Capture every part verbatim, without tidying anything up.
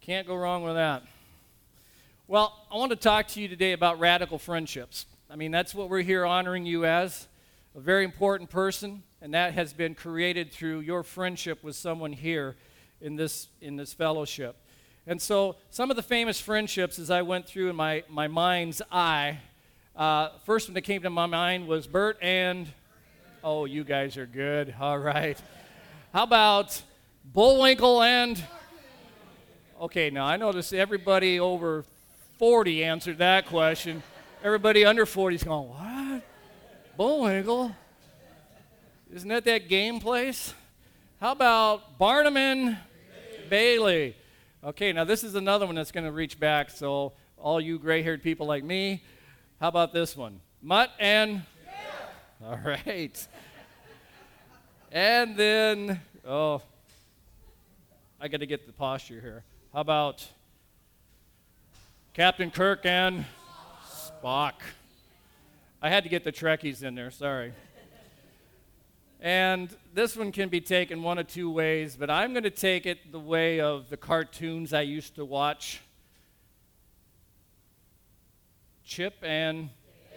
Can't go wrong with that. Well, I want to talk to you today about radical friendships. I mean, that's what we're here honoring you as, a very important person, and that has been created through your friendship with someone here in this in this fellowship. And so some of the famous friendships as I went through in my, my mind's eye, uh, first one that came to my mind was Bert and, oh, you guys are good, all right. How about Bullwinkle and, okay, now I noticed everybody over forty answered that question. Everybody under forty is going, what? Bullwinkle? Isn't that that game place? How about Barnum and Bailey? Okay, now this is another one that's going to reach back, so all you gray-haired people like me, how about this one? Mutt and? Yeah. All right. And then, oh, I got to get the posture here. How about Captain Kirk and Spock? I had to get the Trekkies in there, sorry. And this one can be taken one of two ways, but I'm going to take it the way of the cartoons I used to watch. Chip and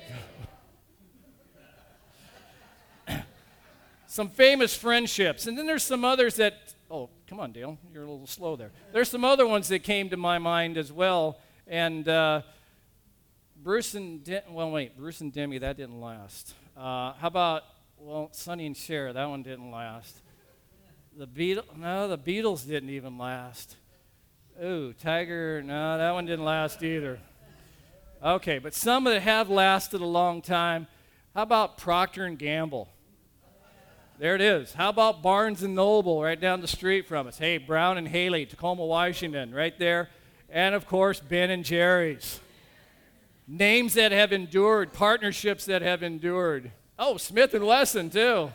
some famous friendships. And then there's some others that, oh, come on, Dale, you're a little slow there. There's some other ones that came to my mind as well. And uh, Bruce and, De- well, wait, Bruce and Demi, that didn't last. Uh, how about, well, Sonny and Cher, that one didn't last. The Beatles, no, the Beatles didn't even last. Ooh, Tiger, no, that one didn't last either. Okay, but some that have lasted a long time. How about Procter and Gamble? There it is. How about Barnes and Noble right down the street from us? Hey, Brown and Haley, Tacoma, Washington, right there. And, of course, Ben and Jerry's. Names that have endured, partnerships that have endured. Oh, Smith and Wesson, too.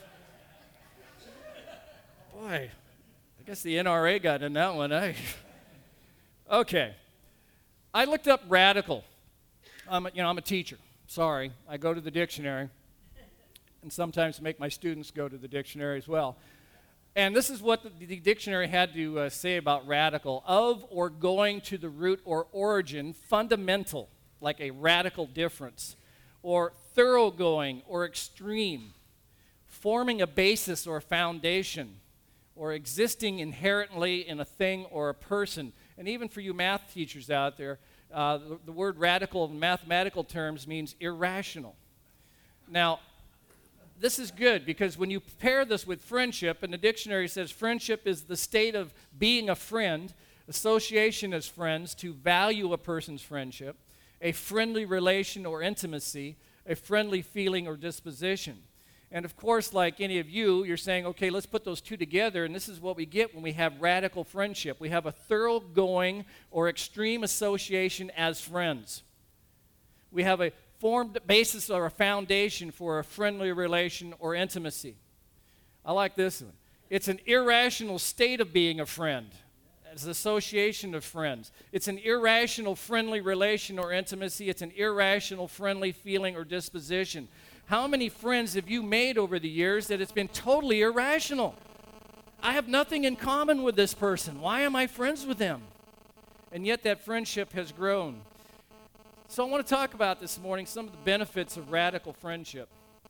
Boy, I guess the N R A got in that one, eh? Okay. I looked up radical. I'm a, you know, I'm a teacher. Sorry. I go to the dictionary and sometimes make my students go to the dictionary as well. And this is what the, the dictionary had to uh, say about radical. Of or going to the root or origin, fundamental, like a radical difference, or thoroughgoing or extreme, forming a basis or a foundation, or existing inherently in a thing or a person. And even for you math teachers out there, uh, the, the word radical in mathematical terms means irrational. Now, this is good because when you pair this with friendship, and the dictionary says friendship is the state of being a friend, association as friends, to value a person's friendship, a friendly relation or intimacy, a friendly feeling or disposition. And of course, like any of you, you're saying, okay, let's put those two together, and this is what we get when we have radical friendship. We have a thoroughgoing or extreme association as friends. We have a formed basis or a foundation for a friendly relation or intimacy. I like this one. It's an irrational state of being a friend. It's an association of friends. It's an irrational friendly relation or intimacy. It's an irrational friendly feeling or disposition. How many friends have you made over the years that it's been totally irrational? I have nothing in common with this person. Why am I friends with them? And yet that friendship has grown. So I want to talk about this morning some of the benefits of radical friendship.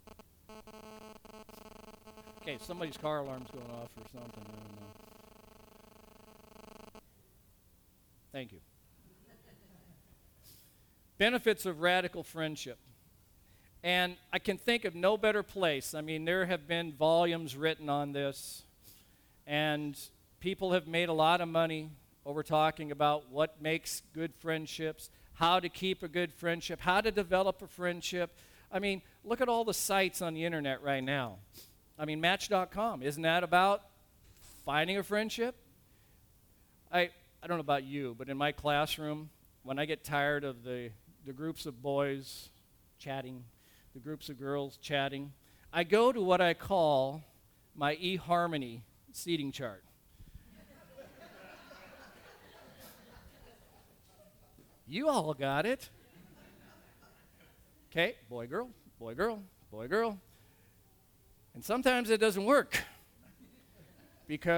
Okay, somebody's car alarm's going off or something. I don't know. Thank you. Benefits of radical friendship. And I can think of no better place. I mean, there have been volumes written on this, and people have made a lot of money over talking about what makes good friendships, how to keep a good friendship, how to develop a friendship. I mean, look at all the sites on the internet right now. I mean, Match dot com, isn't that about finding a friendship? I I don't know about you, but in my classroom, when I get tired of the, the groups of boys chatting, the groups of girls chatting, I go to what I call my eHarmony seating chart. You all got it. Okay, boy, girl, boy, girl, boy, girl. And sometimes it doesn't work because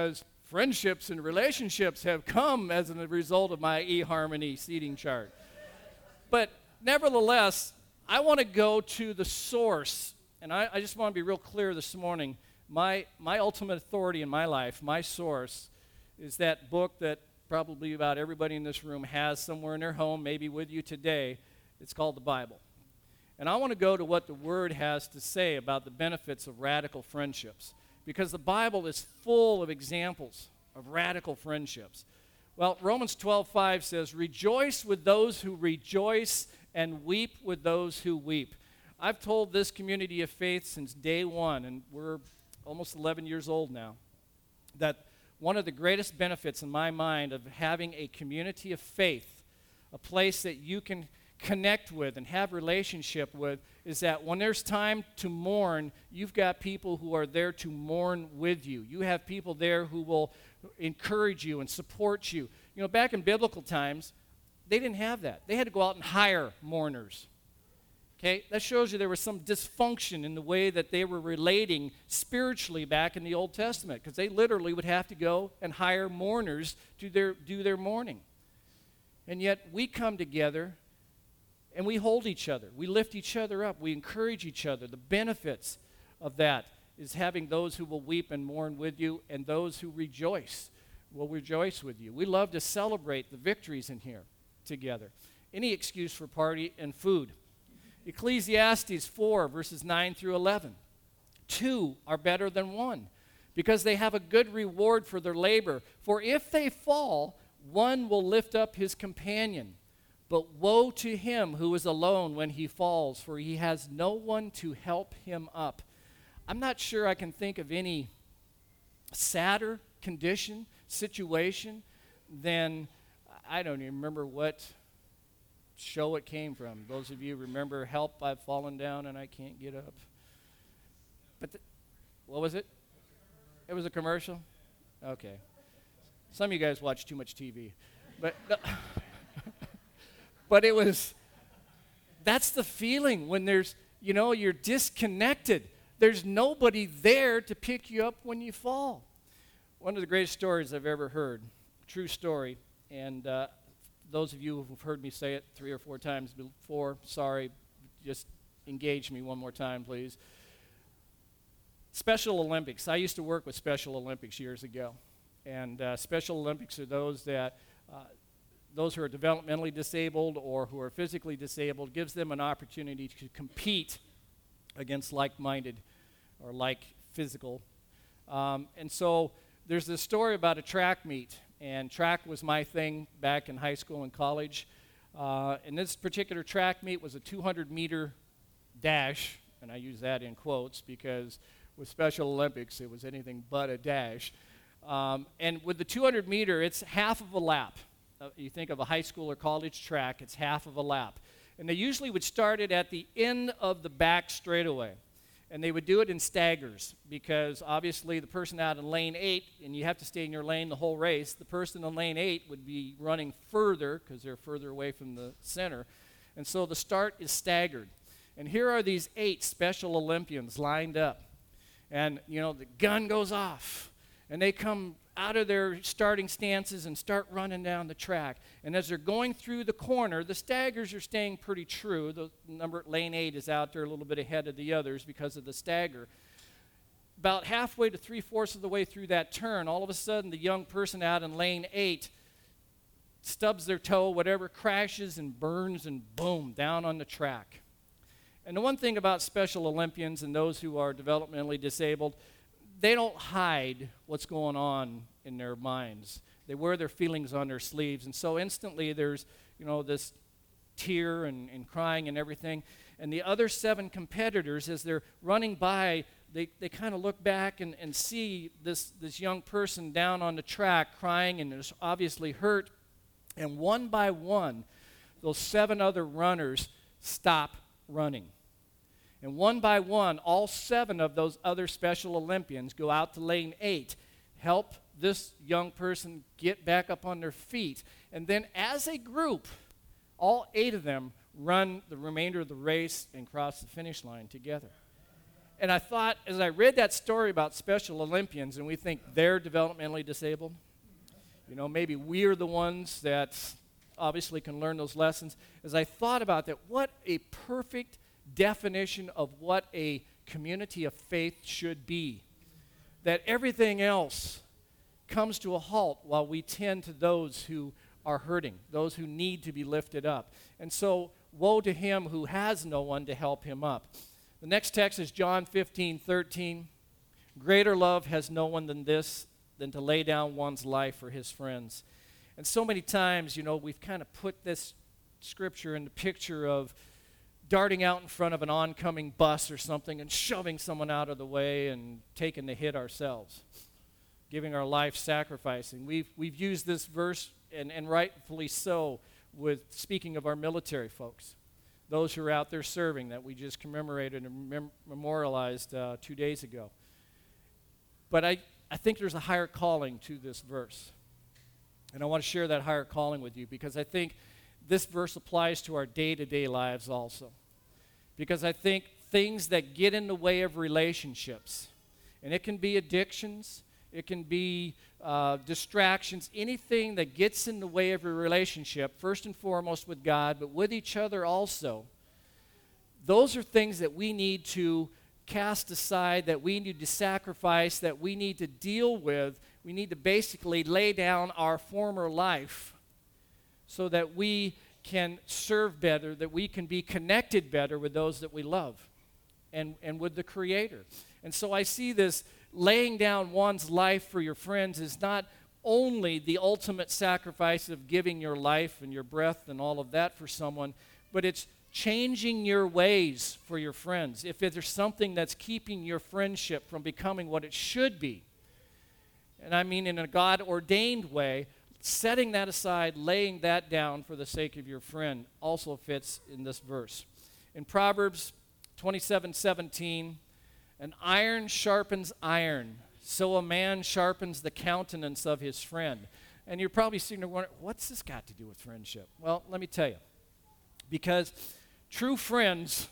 friendships and relationships have come as a result of my eHarmony seating chart. But nevertheless, I want to go to the source, and I, I just want to be real clear this morning. My, my ultimate authority in my life, my source, is that book that probably about everybody in this room has somewhere in their home, maybe with you today. It's called the Bible. And I want to go to what the Word has to say about the benefits of radical friendships, because the Bible is full of examples of radical friendships. Well, Romans twelve five says, "Rejoice with those who rejoice and weep with those who weep." I've told this community of faith since day one, and we're almost eleven years old now, that one of the greatest benefits in my mind of having a community of faith, a place that you can connect with and have relationship with, is that when there's time to mourn, you've got people who are there to mourn with you. You have people there who will encourage you and support you. You know, back in biblical times, they didn't have that. They had to go out and hire mourners. Okay, that shows you there was some dysfunction in the way that they were relating spiritually back in the Old Testament, because they literally would have to go and hire mourners to their, do their mourning. And yet we come together and we hold each other. We lift each other up. We encourage each other. The benefits of that is having those who will weep and mourn with you, and those who rejoice will rejoice with you. We love to celebrate the victories in here together. Any excuse for party and food. Ecclesiastes four, verses nine through eleven. Two are better than one, because they have a good reward for their labor. For if they fall, one will lift up his companion. But woe to him who is alone when he falls, for he has no one to help him up. I'm not sure I can think of any sadder condition, situation, than, I don't even remember what show it came from. Those of you remember, "Help, I've fallen down and I can't get up." But the, what was it? It was a commercial? Okay. Some of you guys watch too much T V. But, but it was, that's the feeling when there's, you know, you're disconnected. There's nobody there to pick you up when you fall. One of the greatest stories I've ever heard, true story, and uh, those of you who've heard me say it three or four times before, sorry, just engage me one more time, please. Special Olympics. I used to work with Special Olympics years ago. And uh, Special Olympics are those that, uh, those who are developmentally disabled or who are physically disabled, gives them an opportunity to compete against like-minded or like physical. Um, and so there's this story about a track meet. And track was my thing back in high school and college. Uh, and this particular track meet was a two hundred meter dash, and I use that in quotes because with Special Olympics it was anything but a dash. Um, and with the two hundred meter, it's half of a lap. Uh, you think of a high school or college track, it's half of a lap. And they usually would start it at the end of the back straightaway. And they would do it in staggers, because obviously the person out in lane eight, and you have to stay in your lane the whole race, the person in lane eight would be running further because they're further away from the center. And so the start is staggered. And here are these eight Special Olympians lined up. And, you know, the gun goes off. And they come out of their starting stances and start running down the track. And as they're going through the corner, the staggers are staying pretty true. The number lane eight is out there a little bit ahead of the others because of the stagger. About halfway to three-fourths of the way through that turn, all of a sudden the young person out in lane eight stubs their toe, whatever, crashes and burns, and boom, down on the track. And the one thing about Special Olympians and those who are developmentally disabled, they don't hide what's going on in their minds. They wear their feelings on their sleeves. And so instantly there's, you know, this tear and, and crying and everything. And the other seven competitors, as they're running by, they, they kind of look back and, and see this, this young person down on the track crying and is obviously hurt. And one by one, those seven other runners stop running. And one by one, all seven of those other Special Olympians go out to lane eight, help this young person get back up on their feet. And then as a group, all eight of them run the remainder of the race and cross the finish line together. And I thought, as I read that story about Special Olympians, and we think they're developmentally disabled, you know, maybe we're the ones that obviously can learn those lessons. As I thought about that, what a perfect definition of what a community of faith should be. That everything else comes to a halt while we tend to those who are hurting, those who need to be lifted up. And so, woe to him who has no one to help him up. The next text is John fifteen thirteen. Greater love has no one than this, than to lay down one's life for his friends. And so many times, you know, we've kind of put this scripture in the picture of darting out in front of an oncoming bus or something and shoving someone out of the way and taking the hit ourselves, giving our life sacrificing. We've, we've used this verse, and, and rightfully so, with speaking of our military folks, those who are out there serving that we just commemorated and mem- memorialized uh, two days ago. But I, I think there's a higher calling to this verse. And I want to share that higher calling with you because I think this verse applies to our day-to-day lives also. Because I think things that get in the way of relationships, and it can be addictions, it can be uh, distractions, anything that gets in the way of a relationship, first and foremost with God, but with each other also, those are things that we need to cast aside, that we need to sacrifice, that we need to deal with. We need to basically lay down our former life so that we can serve better, that we can be connected better with those that we love and, and with the Creator. And so I see this laying down one's life for your friends is not only the ultimate sacrifice of giving your life and your breath and all of that for someone, but it's changing your ways for your friends. If there's something that's keeping your friendship from becoming what it should be, and I mean in a God-ordained way, setting that aside, laying that down for the sake of your friend also fits in this verse. In Proverbs twenty-seven seventeen, an iron sharpens iron, so a man sharpens the countenance of his friend. And you're probably sitting there wondering, what's this got to do with friendship? Well, let me tell you. Because true friends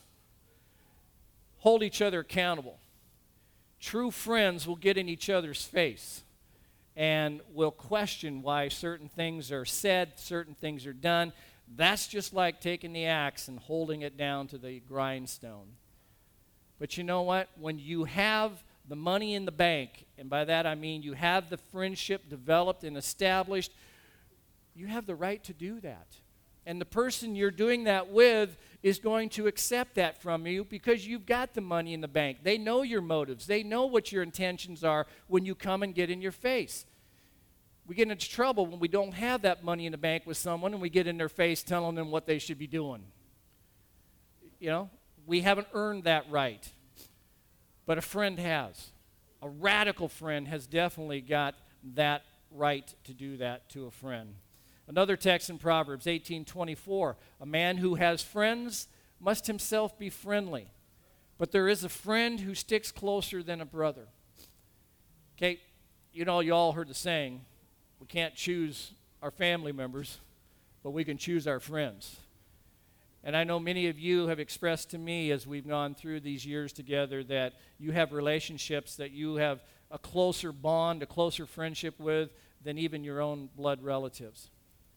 hold each other accountable. True friends will get in each other's face and will question why certain things are said, certain things are done. That's just like taking the axe and holding it down to the grindstone. But you know what? When you have the money in the bank, and by that I mean you have the friendship developed and established, you have the right to do that. And the person you're doing that with is going to accept that from you because you've got the money in the bank. They know your motives. They know what your intentions are when you come and get in your face. We get into trouble when we don't have that money in the bank with someone and we get in their face telling them what they should be doing. You know, we haven't earned that right. But a friend has. A radical friend has definitely got that right to do that to a friend. Another text in Proverbs eighteen twenty-four, a man who has friends must himself be friendly, but there is a friend who sticks closer than a brother. Okay, you know, you all heard the saying, we can't choose our family members, but we can choose our friends. And I know many of you have expressed to me as we've gone through these years together that you have relationships that you have a closer bond, a closer friendship with than even your own blood relatives.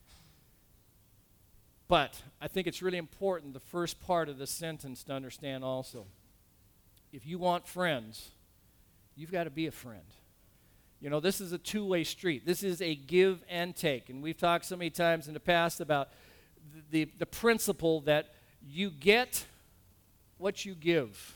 But I think it's really important, the first part of this sentence, to understand also. If you want friends, you've got to be a friend. You know, this is a two-way street. This is a give and take. And we've talked so many times in the past about the, the, the principle that you get what you give.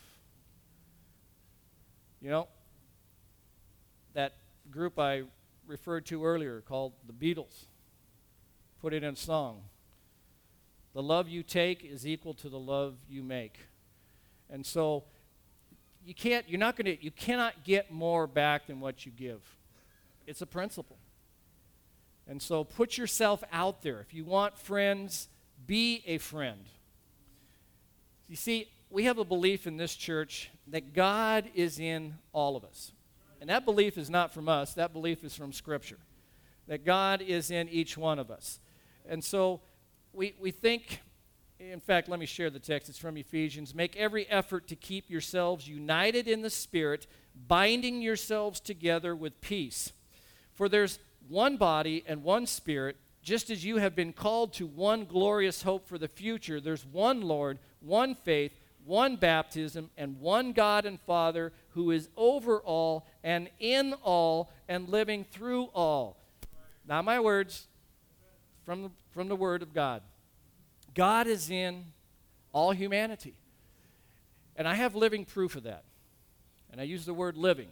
You know, that group I referred to earlier called the Beatles put it in a song. The love you take is equal to the love you make. And so you can't, you're not going to, you cannot get more back than what you give. It's a principle. And so put yourself out there. If you want friends, be a friend. You see, we have a belief in this church that God is in all of us. And that belief is not from us. That belief is from Scripture. That God is in each one of us. And so we, we think In fact, let me share the text. It's from Ephesians. Make every effort to keep yourselves united in the Spirit, binding yourselves together with peace. For there's one body and one Spirit, just as you have been called to one glorious hope for the future. There's one Lord, one faith, one baptism, and one God and Father who is over all and in all and living through all. Not my words, from the, from the Word of God. God is in all humanity. And I have living proof of that. And I use the word living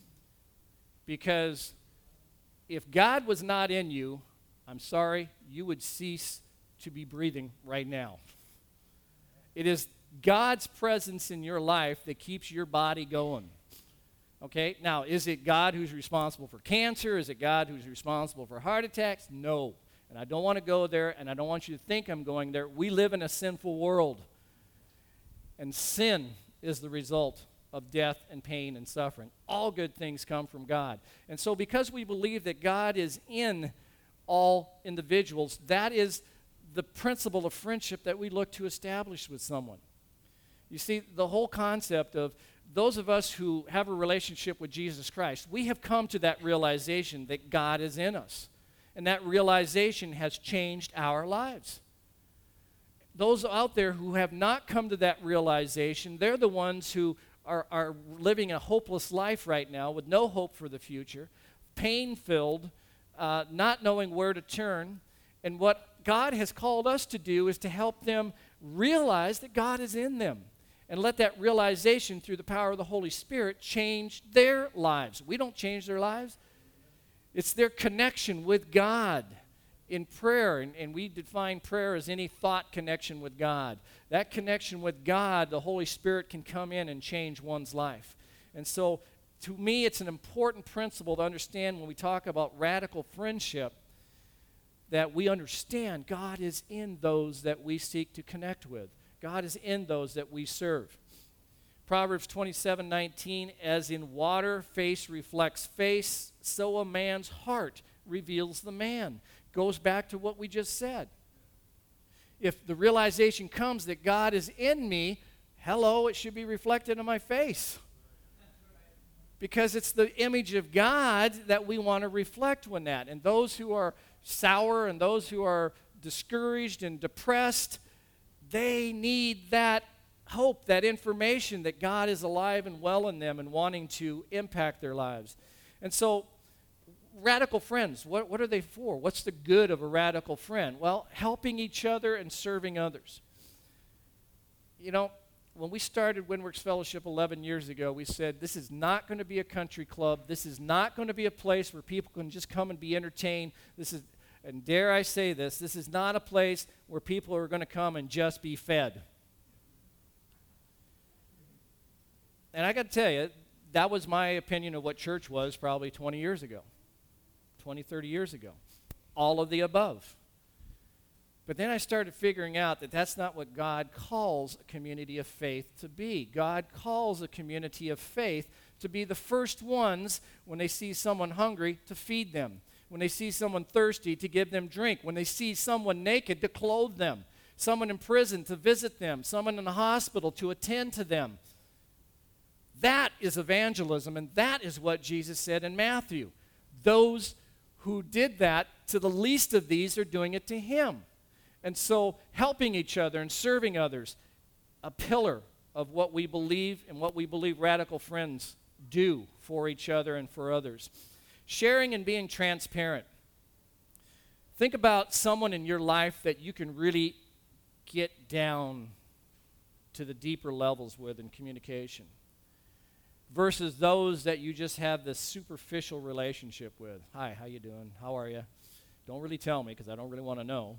because if God was not in you, I'm sorry, you would cease to be breathing right now. It is God's presence in your life that keeps your body going. Okay? Now, is it God who's responsible for cancer? Is it God who's responsible for heart attacks? No. And I don't want to go there, and I don't want you to think I'm going there. We live in a sinful world. And sin is the result of death and pain and suffering. All good things come from God. And so because we believe that God is in all individuals, that is the principle of friendship that we look to establish with someone. You see, the whole concept of those of us who have a relationship with Jesus Christ, we have come to that realization that God is in us. And that realization has changed our lives. Those out there who have not come to that realization, they're the ones who are, are living a hopeless life right now with no hope for the future, pain-filled, uh, not knowing where to turn. And what God has called us to do is to help them realize that God is in them and let that realization through the power of the Holy Spirit change their lives. We don't change their lives. It's their connection with God in prayer, and, and we define prayer as any thought connection with God. That connection with God, the Holy Spirit can come in and change one's life. And so, to me, it's an important principle to understand when we talk about radical friendship, that we understand God is in those that we seek to connect with. God is in those that we serve. Proverbs twenty-seven nineteen, as in water face reflects face, so a man's heart reveals the man. Goes back to what we just said. If the realization comes that God is in me, hello, it should be reflected in my face. Because it's the image of God that we want to reflect when that. And those who are sour and those who are discouraged and depressed, they need that hope, that information that God is alive and well in them and wanting to impact their lives. And so, radical friends, what, what are they for? What's the good of a radical friend? Well, helping each other and serving others. You know, when we started Windworks Fellowship eleven years ago, we said this is not going to be a country club. This is not going to be a place where people can just come and be entertained. This is, and dare I say this, this is not a place where people are going to come and just be fed. And I got to tell you, that was my opinion of what church was probably twenty years ago, twenty, thirty years ago. All of the above. But then I started figuring out that that's not what God calls a community of faith to be. God calls a community of faith to be the first ones when they see someone hungry to feed them, when they see someone thirsty to give them drink, when they see someone naked to clothe them, someone in prison to visit them, someone in the hospital to attend to them. That is evangelism, and that is what Jesus said in Matthew. Those who did that to the least of these are doing it to him. And so helping each other and serving others, a pillar of what we believe and what we believe radical friends do for each other and for others. Sharing and being transparent. Think about someone in your life that you can really get down to the deeper levels with in communication versus those that you just have this superficial relationship with. Hi, how you doing? How are you? Don't really tell me because I don't really want to know.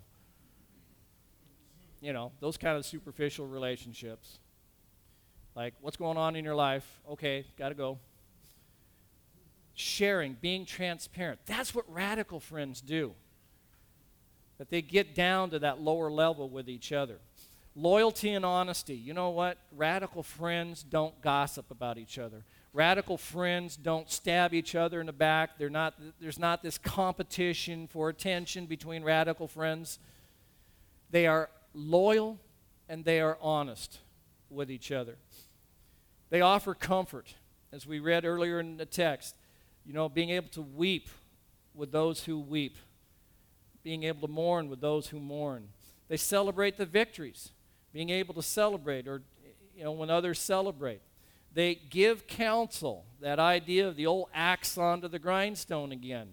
You know, those kind of superficial relationships. Like, what's going on in your life? Okay, got to go. Sharing, being transparent. That's what radical friends do. That they get down to that lower level with each other. Loyalty and honesty. You know what? Radical friends don't gossip about each other. Radical friends don't stab each other in the back. They're not, there's not this competition for attention between radical friends. They are loyal and they are honest with each other. They offer comfort, as we read earlier in the text, you know, being able to weep with those who weep, being able to mourn with those who mourn. They celebrate the victories, being able to celebrate, or, you know, when others celebrate. They give counsel, that idea of the old axe onto the grindstone again.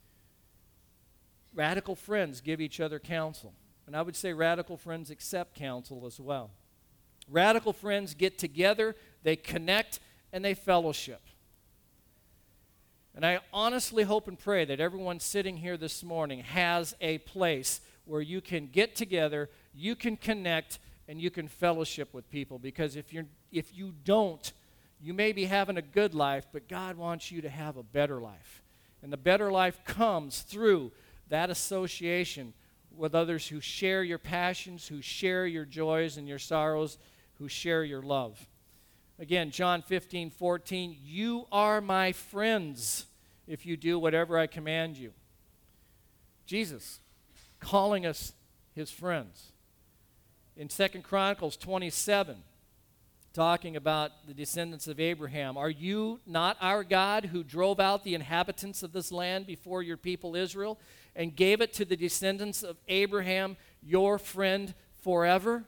Radical friends give each other counsel. And I would say radical friends accept counsel as well. Radical friends get together, they connect, and they fellowship. And I honestly hope and pray that everyone sitting here this morning has a place where you can get together, you can connect, and you can fellowship with people. Because if you're if you don't, you may be having a good life, but God wants you to have a better life. And the better life comes through that association with others who share your passions, who share your joys and your sorrows, who share your love. Again, John fifteen fourteen, you are my friends if you do whatever I command you. Jesus calling us his friends. In Second Chronicles twenty-seven, talking about the descendants of Abraham, are you not our God who drove out the inhabitants of this land before your people Israel and gave it to the descendants of Abraham, your friend, forever?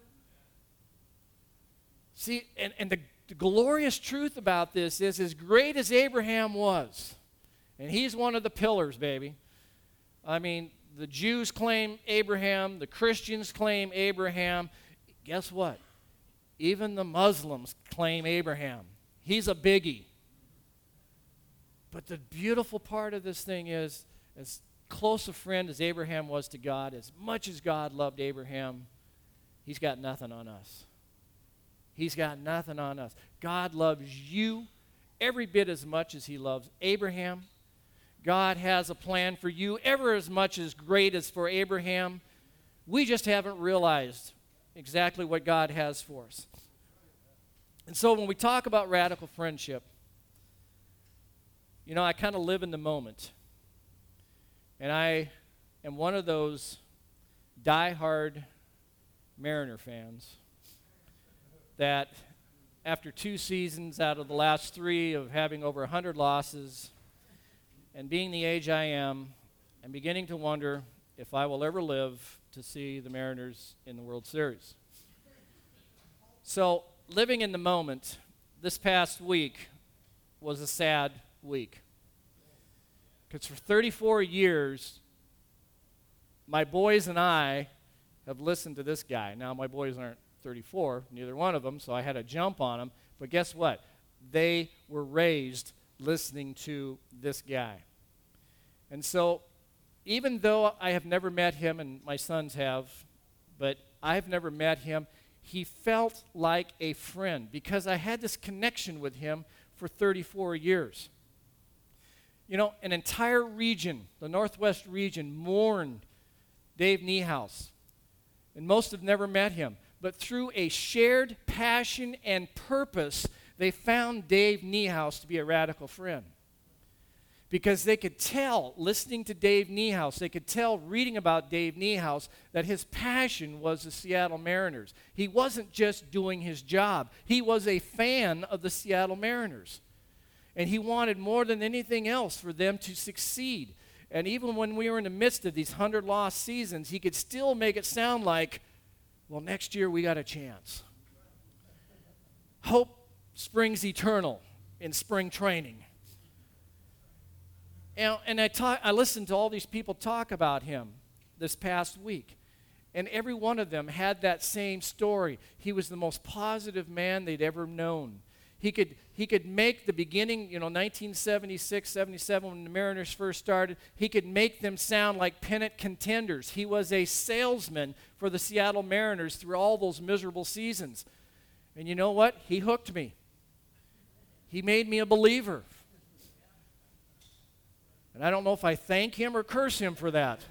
See, and, and the, the glorious truth about this is, as great as Abraham was, and he's one of the pillars, baby. I mean, the Jews claim Abraham, the Christians claim Abraham. Guess what? Even the Muslims claim Abraham. He's a biggie. But the beautiful part of this thing is, as close a friend as Abraham was to God, as much as God loved Abraham, he's got nothing on us. He's got nothing on us. God loves you every bit as much as he loves Abraham. God has a plan for you ever as much as great as for Abraham. We just haven't realized exactly what God has for us. And so when we talk about radical friendship, you know, I kind of live in the moment. And I am one of those diehard Mariner fans that after two seasons out of the last three of having over one hundred losses and being the age I am, I'm beginning to wonder if I will ever live to see the Mariners in the World Series. So, living in the moment, this past week was a sad week. Because for thirty-four years, my boys and I have listened to this guy. Now, my boys aren't thirty-four, neither one of them, so I had to jump on them. But guess what? They were raised listening to this guy. And so, even though I have never met him, and my sons have, but I've never met him, he felt like a friend because I had this connection with him for thirty-four years. You know, an entire region, the Northwest region, mourned Dave Niehaus. And most have never met him. But through a shared passion and purpose, they found Dave Niehaus to be a radical friend. Because they could tell, listening to Dave Niehaus, they could tell, reading about Dave Niehaus, that his passion was the Seattle Mariners. He wasn't just doing his job. He was a fan of the Seattle Mariners. And he wanted more than anything else for them to succeed. And even when we were in the midst of these hundred lost seasons, he could still make it sound like, well, next year we got a chance. Hope springs eternal in spring training. And, and I, talk, I listened to all these people talk about him this past week. And every one of them had that same story. He was the most positive man they'd ever known. He could, he could make the beginning, you know, nineteen seventy-six, seventy-seven, when the Mariners first started, he could make them sound like pennant contenders. He was a salesman for the Seattle Mariners through all those miserable seasons. And you know what? He hooked me. He made me a believer. And I don't know if I thank him or curse him for that.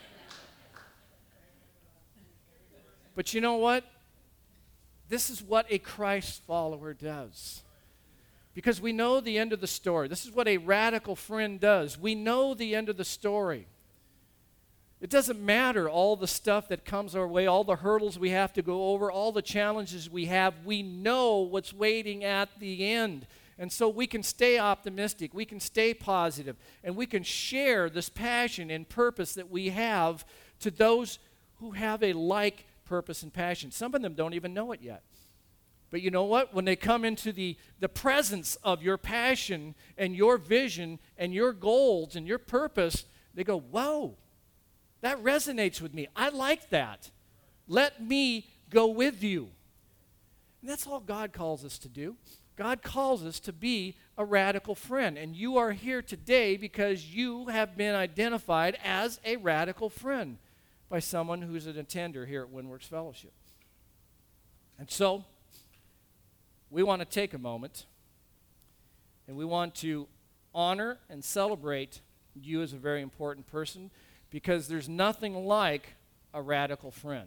But you know what? This is what a Christ follower does. Because we know the end of the story. This is what a radical friend does. We know the end of the story. It doesn't matter all the stuff that comes our way, all the hurdles we have to go over, all the challenges we have. We know what's waiting at the end. And so we can stay optimistic, we can stay positive, and we can share this passion and purpose that we have to those who have a like purpose and passion. Some of them don't even know it yet. But you know what? When they come into the, the presence of your passion and your vision and your goals and your purpose, they go, whoa, that resonates with me. I like that. Let me go with you. And that's all God calls us to do. God calls us to be a radical friend. And you are here today because you have been identified as a radical friend by someone who's an attender here at Windworks Fellowship. And so, we want to take a moment and we want to honor and celebrate you as a very important person, because there's nothing like a radical friend.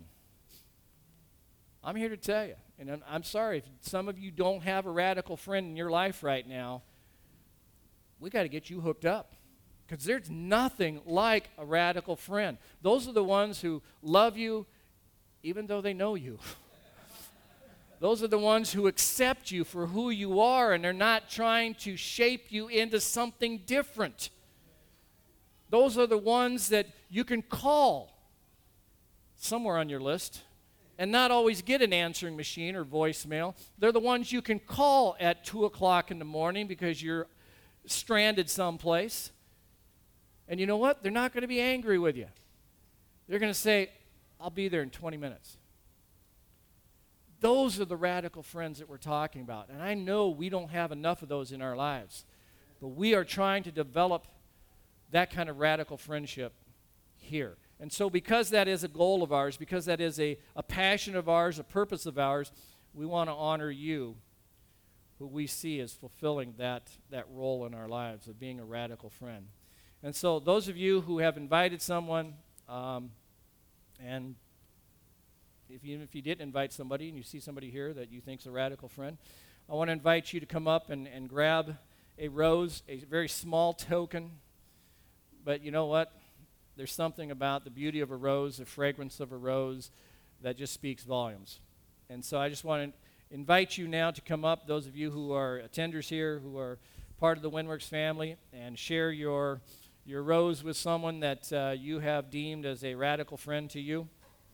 I'm here to tell you, and I'm, I'm sorry if some of you don't have a radical friend in your life right now. We got to get you hooked up, because there's nothing like a radical friend. Those are the ones who love you even though they know you. Those are the ones who accept you for who you are, and they're not trying to shape you into something different. Those are the ones that you can call somewhere on your list and not always get an answering machine or voicemail. They're the ones you can call at two o'clock in the morning because you're stranded someplace. And you know what? They're not going to be angry with you. They're going to say, I'll be there in twenty minutes. Those are the radical friends that we're talking about. And I know we don't have enough of those in our lives. But we are trying to develop that kind of radical friendship here. And so because that is a goal of ours, because that is a, a passion of ours, a purpose of ours, we want to honor you, who we see as fulfilling that, that role in our lives of being a radical friend. And so those of you who have invited someone, um, and If you, if you didn't invite somebody and you see somebody here that you think's a radical friend, I want to invite you to come up and, and grab a rose, a very small token. But you know what? There's something about the beauty of a rose, the fragrance of a rose, that just speaks volumes. And so I just want to invite you now to come up, those of you who are attenders here, who are part of the Windworks family, and share your, your rose with someone that uh, you have deemed as a radical friend to you.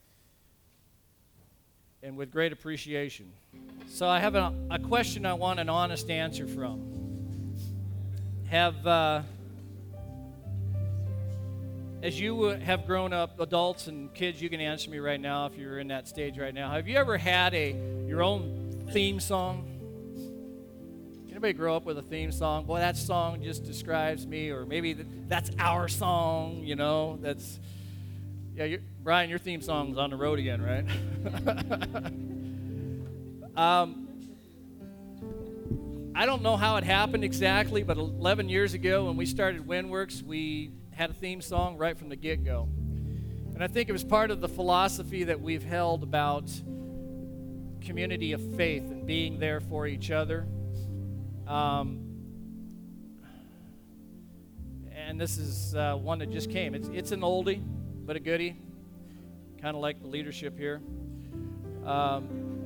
And with great appreciation. So I have a, a question I want an honest answer from. Have, uh, as you have grown up, adults and kids, you can answer me right now if you're in that stage right now. Have you ever had a your own theme song? Anybody grow up with a theme song? Boy, that song just describes me, or maybe th- that's our song, you know, that's... Yeah, you're, Brian, your theme song's on the road again, right? um, I don't know how it happened exactly, but eleven years ago when we started Windworks, we had a theme song right from the get-go. And I think it was part of the philosophy that we've held about community of faith and being there for each other. Um, and this is uh, one that just came. It's, it's an oldie, but a goodie, kind of like the leadership here. Um,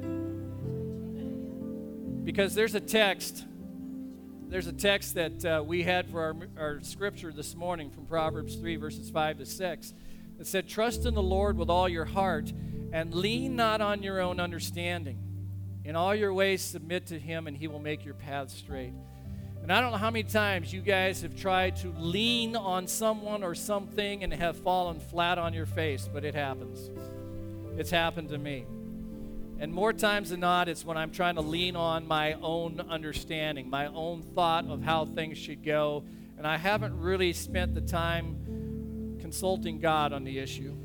because there's a text, there's a text that uh, we had for our, our scripture this morning from Proverbs three, verses five to six. It said, "Trust in the Lord with all your heart, and lean not on your own understanding. In all your ways submit to him, and he will make your paths straight." And I don't know how many times you guys have tried to lean on someone or something and have fallen flat on your face, but it happens. It's happened to me. And more times than not, it's when I'm trying to lean on my own understanding, my own thought of how things should go, and I haven't really spent the time consulting God on the issue.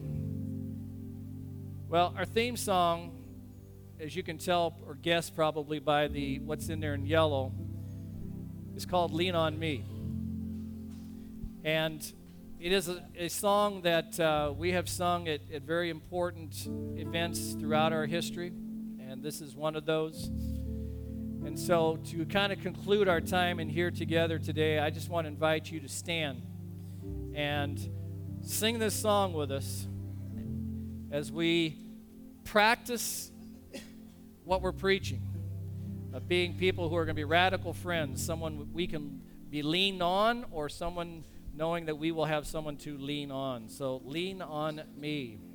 Well, our theme song, as you can tell or guess probably by the what's in there in yellow, is called "Lean on Me." And it is a, a song that uh, we have sung at, at very important events throughout our history, and this is one of those. And so to kind of conclude our time in here together today, I just want to invite you to stand and sing this song with us as we practice what we're preaching, of being people who are going to be radical friends, someone we can be leaned on, or someone knowing that we will have someone to lean on. So lean on me.